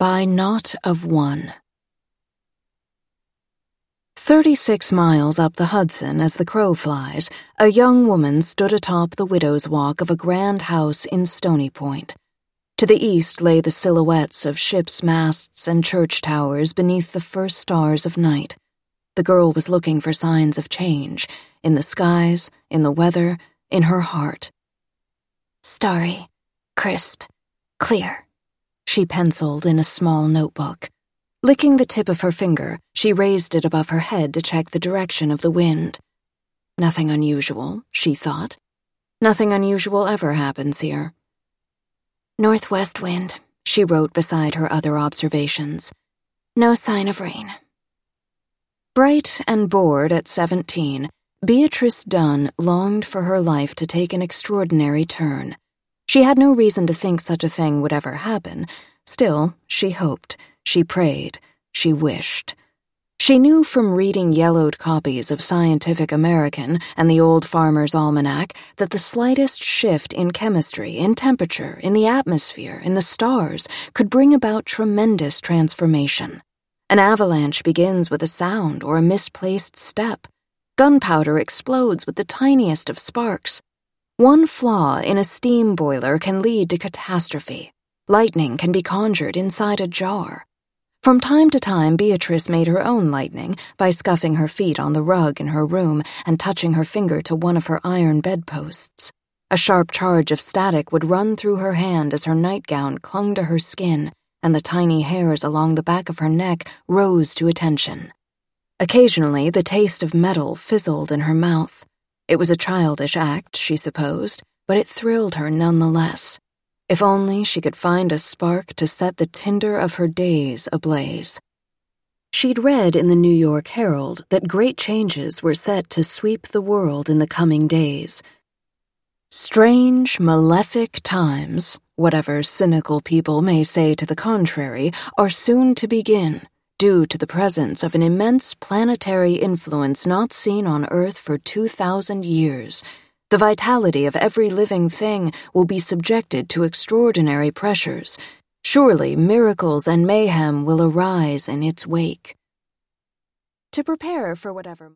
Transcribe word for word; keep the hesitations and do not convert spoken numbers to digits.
by Knot of One. Thirty-six miles up the Hudson as the crow flies, a young woman stood atop the widow's walk of a grand house in Stony Point. To the east lay the silhouettes of ships' masts and church towers beneath the first stars of night. The girl was looking for signs of change, in the skies, in the weather, in her heart. Starry, crisp, clear, she penciled in a small notebook. Licking the tip of her finger, she raised it above her head to check the direction of the wind. Nothing unusual, she thought. Nothing unusual ever happens here. Northwest wind, she wrote beside her other observations. No sign of rain. Bright and bored at seventeen, Beatrice Dunn longed for her life to take an extraordinary turn. She had no reason to think such a thing would ever happen. Still, she hoped. She prayed. She wished. She knew from reading yellowed copies of Scientific American and the Old Farmer's Almanac that the slightest shift in chemistry, in temperature, in the atmosphere, in the stars, could bring about tremendous transformation. An avalanche begins with a sound or a misplaced step. Gunpowder explodes with the tiniest of sparks. One flaw in a steam boiler can lead to catastrophe. Lightning can be conjured inside a jar. From time to time, Beatrice made her own lightning by scuffing her feet on the rug in her room and touching her finger to one of her iron bedposts. A sharp charge of static would run through her hand as her nightgown clung to her skin, and the tiny hairs along the back of her neck rose to attention. Occasionally, the taste of metal fizzled in her mouth. It was a childish act, she supposed, but it thrilled her nonetheless. If only she could find a spark to set the tinder of her days ablaze. She'd read in the New York Herald that great changes were set to sweep the world in the coming days. Strange, malefic times, whatever cynical people may say to the contrary, are soon to begin, due to the presence of an immense planetary influence not seen on Earth for two thousand years. The vitality of every living thing will be subjected to extraordinary pressures. Surely miracles and mayhem will arise in its wake. To prepare for whatever